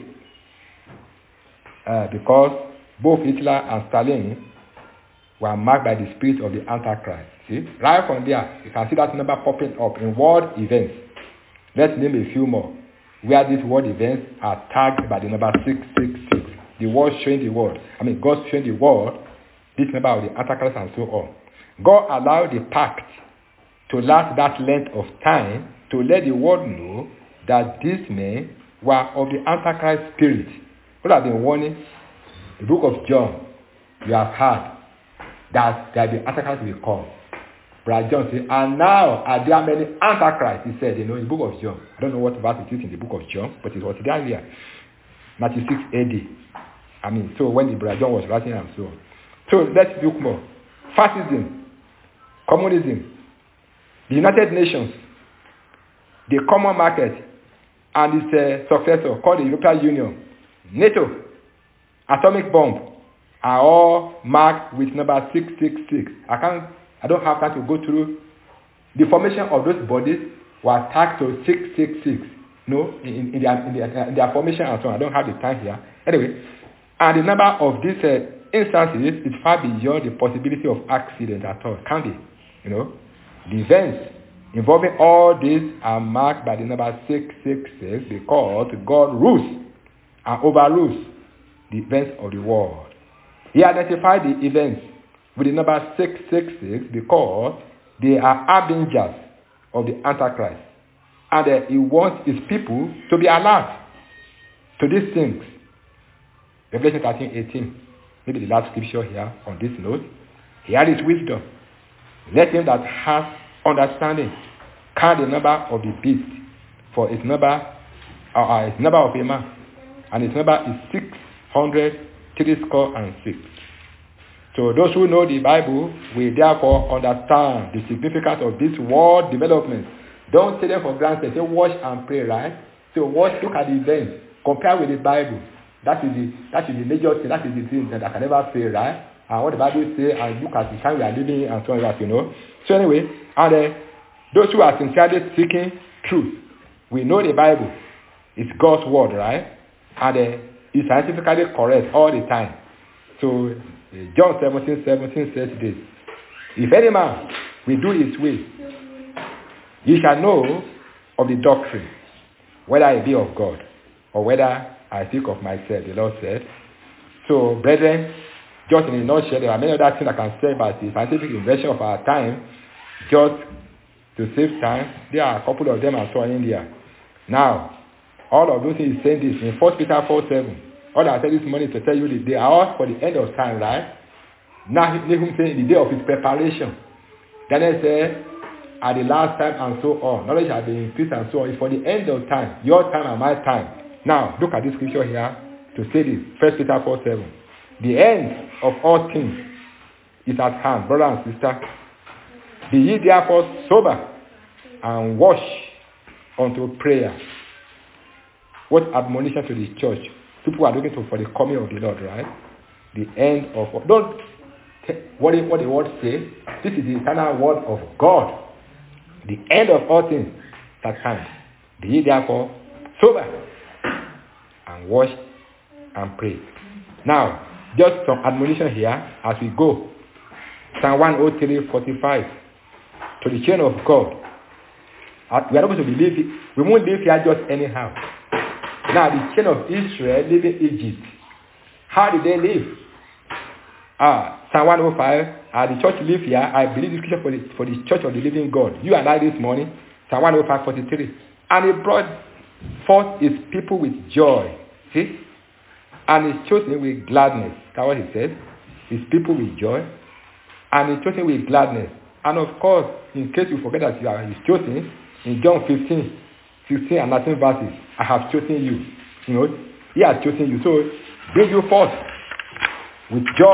Because both Hitler and Stalin were marked by the spirit of the Antichrist. See? Right from there, you can see that number popping up in world events. Let's name a few more, where these world events are tagged by the number 666. The world showing the world. God showing the world this number of the Antichrist and so on. God allowed the pact to last that length of time to let the world know that these men were of the Antichrist spirit. What have been warning? The book of John, you have heard that the Antichrist will come. Brother John said, and now are there many Antichrists, he said, in the book of John. I don't know what verse it is in the book of John, but it was there here. Matthew 6 AD. So when the Brother John was writing and so on. So let's look more. Fascism, communism, the United Nations, the Common Market, and its successor called the European Union, NATO, atomic bomb, are all marked with number 666. I don't have time to go through. The formation of those bodies was tagged to 666. In their formation and so on. I don't have the time here. Anyway, And the number of these instances is far beyond the possibility of accident at all, can't it? The events involving all these are marked by the number 666 because God rules and overrules the events of the world. He identified the events with the number 666 because they are harbingers of the Antichrist. And he wants his people to be alert to these things. Revelation 13:18, maybe the last scripture here on this note. Here is wisdom. Let him that has understanding count the number of the beast, for its number of a man, and its number is 666. So those who know the Bible will therefore understand the significance of this world development. Don't take them for granted. Say watch and pray, right? So watch, look at the events, compare with the Bible. That is the major thing. That is the thing that I can never fail, right? And what the Bible says, and look at the time we are living and so on, that, So anyway, and those who are sincerely seeking truth, we know the Bible is God's word, right? And it's scientifically correct all the time. So John 17:17 says this: if any man will do his will, ye shall know of the doctrine, whether it be of God, or whether I speak of myself, the Lord said. So, brethren, just in a nutshell, there are many other things I can say about the scientific invention of our time. Just to save time, there are a couple of them I saw in India. Now, all of those things is saying this in 1 Peter 4:7. All I said this morning is to tell you that they are all for the end of time, right? Now, he saying the day of his preparation. Daniel said, at the last time and so on. Knowledge has been increased and so on. It's for the end of time. Your time and my time. Now, look at this scripture here to say this. 1 Peter 4:7. The end of all things is at hand. Brother and sister, be ye therefore sober and watch unto prayer. What admonition to the church? People are looking for the coming of the Lord, right? The end of all. Don't what the word says. This is the eternal word of God. The end of all things is at hand. Be ye therefore sober and watch and pray. Now, just some admonition here as we go. Psalm 103:45. To the children of God. We are not supposed to believe it. We won't live here just anyhow. Now, the children of Israel live in Egypt. How did they live? Psalm 105. The church live here. I believe the scripture for the church of the living God. You and I this morning. Psalm 105:43. And he brought forth his people with joy. See? And he chose him with gladness. That's what he said. His people with joy. And he chose him with gladness. And of course, in case you forget that you are his chosen, in John 15, 16 and 19 verses, I have chosen you. He has chosen you. So bring you forth with joy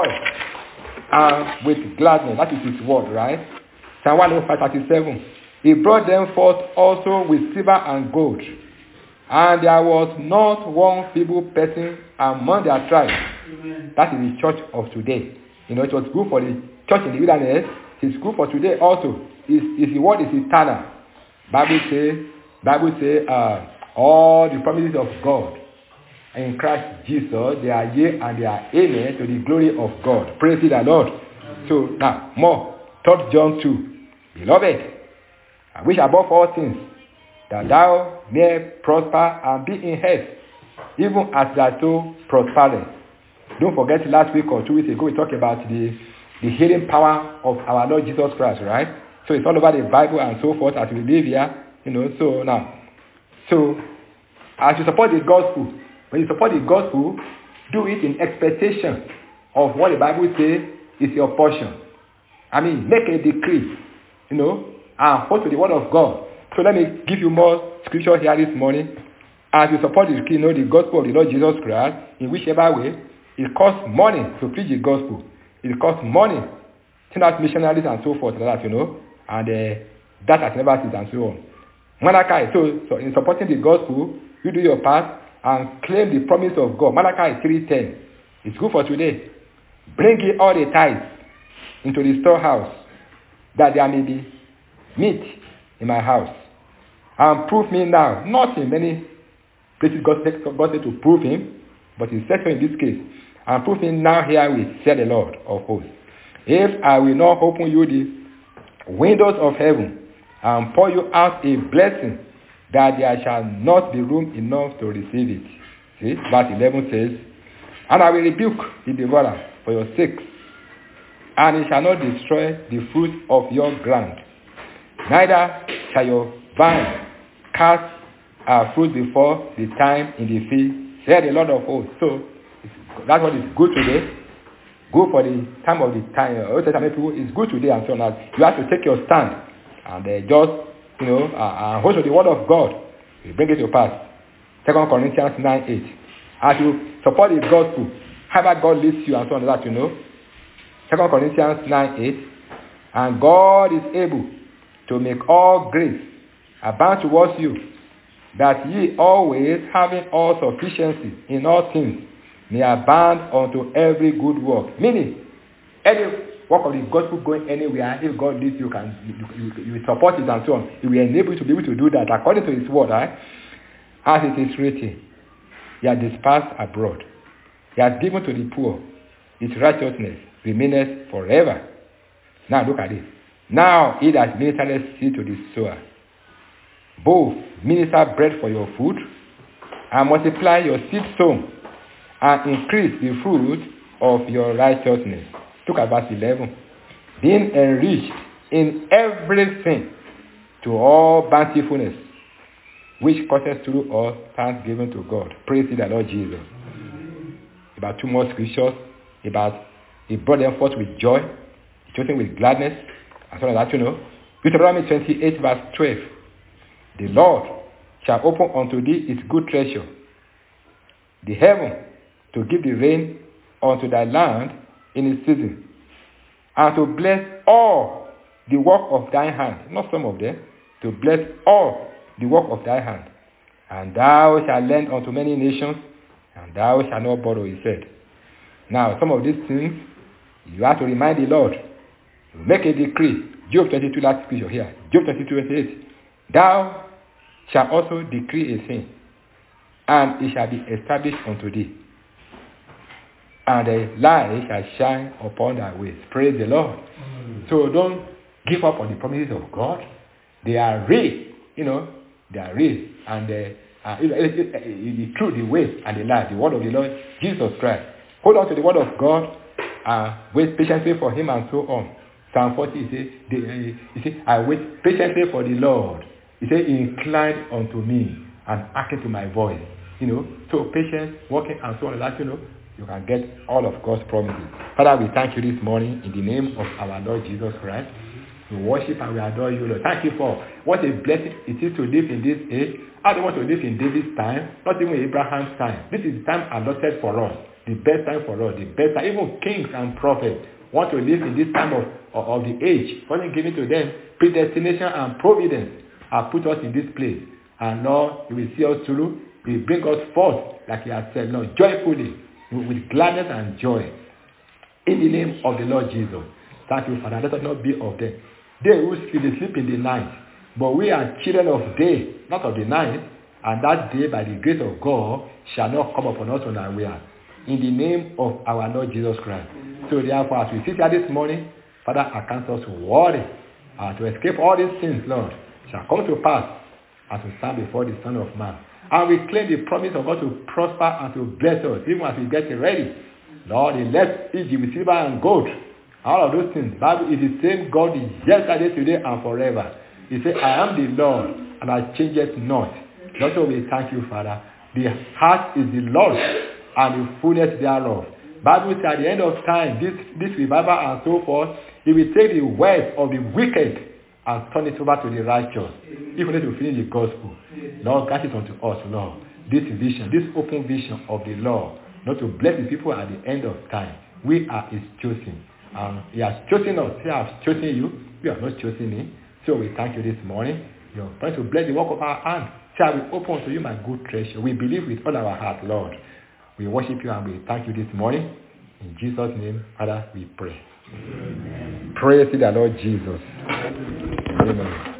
and with gladness. That is his word, right? Psalm 105:37. He brought them forth also with silver and gold. And there was not one feeble person among their tribes. Amen. That is the church of today. It was good for the church in the wilderness. It's good for today also. The word is eternal. Bible say, all the promises of God in Christ Jesus, they are yea and they are amen to the glory of God. Praise the Lord. Amen. So now, more. 3 John 2. Beloved, I wish above all things that thou may prosper and be in health, even as thy soul prospereth. Don't forget last week or 2 weeks ago we talked about the healing power of our Lord Jesus Christ, right? So it's all over the Bible and so forth as we live here, So now, as you support the gospel, when you support the gospel, do it in expectation of what the Bible says is your portion. Make a decree, and hold to the word of God. So let me give you more scripture here this morning. As you support the decree, the gospel of the Lord Jesus Christ, in whichever way, it costs money to preach the gospel. It costs money. Send out missionaries and so forth, and that has never ceased and so on. Malachi, so in supporting the gospel, you do your part and claim the promise of God. Malachi 3:10. It's good for today. Bring ye all the tithes into the storehouse, that there may be meat in my house. And prove me now. Not in many places God said to prove him, but he said so in this case. and prove me now herewith, said the Lord of hosts, if I will not open you the windows of heaven and pour you out a blessing, that there shall not be room enough to receive it. See, verse 11 says, and I will rebuke the devourer for your sakes, and he shall not destroy the fruit of your ground, neither shall your vine cast fruit before the time in the field, said the Lord of hosts. So that's what is good today. Go for the time of the time. People, it's good today and so on. You have to take your stand and just, hold to the word of God. You bring it to pass. 2 Corinthians 9:8. As you support the gospel, however God leads you and so on, that 2 Corinthians 9:8. And God is able to make all grace abound towards you, that ye always, having all sufficiency in all things, may abound unto every good work. Meaning, any work of the gospel going anywhere, if God leads you, you will support it and so on. He will enable you to be able to do that according to his word, right? As it is written, he has dispersed abroad. He has given to the poor. His righteousness remaineth forever. Now look at it. Now he that ministereth seed to the sower, both minister bread for your food, and multiply your seed sown, and increase the fruit of your righteousness. Look at verse 11. Being enriched in everything to all bountifulness, which causes through all thanksgiving to God. Praise the Lord Jesus. About 2 more scriptures. About he brought them forth with joy, chosen with gladness, as well as that, Deuteronomy 28 verse 12. The Lord shall open unto thee his good treasure, the heaven, to give the rain unto thy land in its season, and to bless all the work of thy hand, not some of them, to bless all the work of thy hand. And thou shalt lend unto many nations, and thou shalt not borrow, he said. Now, some of these things, you have to remind the Lord. You make a decree. Job 22, last scripture here. Job 22:28. Thou shalt also decree a thing, and it shall be established unto thee, and the light shall shine upon thy ways. Praise the Lord. So don't give up on the promises of God. They are real, they are real, and the truth, the way, and the life, the word of the Lord Jesus Christ. Hold on to the word of God, wait patiently for him, and so on. Psalm 40, he says, I wait patiently for the Lord. He said, incline unto me and hearken to my voice. So patience, working, and so on, that you can get all of God's promises. Father, we thank you this morning in the name of our Lord Jesus Christ. We worship and we adore you, Lord. Thank you for what a blessing it is to live in this age. I don't want to live in David's time, not even Abraham's time. This is the time allotted for us, the best time for us, the best time. Even kings and prophets want to live in this time of the age. Wasn't given to them. Predestination and providence have put us in this place. And Lord, you will see us through. He will bring us forth, like he has said, Lord, joyfully, with gladness and joy. In the name of the Lord Jesus. Thank you, Father. Let us not be of them. They who sleep in the night. But we are children of day, not of the night. And that day, by the grace of God, shall not come upon us unaware. In the name of our Lord Jesus Christ. So therefore, as we sit here this morning, Father, account us worthy to escape all these things, Lord, shall come to pass as we stand before the Son of Man. And we claim the promise of God to prosper and to bless us, even as we get ready. Lord, he left Egypt with silver and gold. All of those things. Bible is the same God is yesterday, today, and forever. He said, I am the Lord, and I change it not. That's why we thank you, Father. The heart is the Lord, and the fullness thereof. Bible says at the end of time, this revival and so forth, he will take the wealth of the wicked and turn it over to the righteous. Even if we finish the gospel, Lord, grant it unto us, Lord. This vision, this open vision of the Lord, not to bless the people at the end of time. We are his chosen. He has chosen us. He has chosen you. You have not chosen me. So we thank you this morning. You're trying to bless the work of our hand. Shall we open to you, my good treasure? We believe with all our heart, Lord. We worship you and we thank you this morning. In Jesus' name, Father, we pray. Amen. Praise to the Lord Jesus. Amen.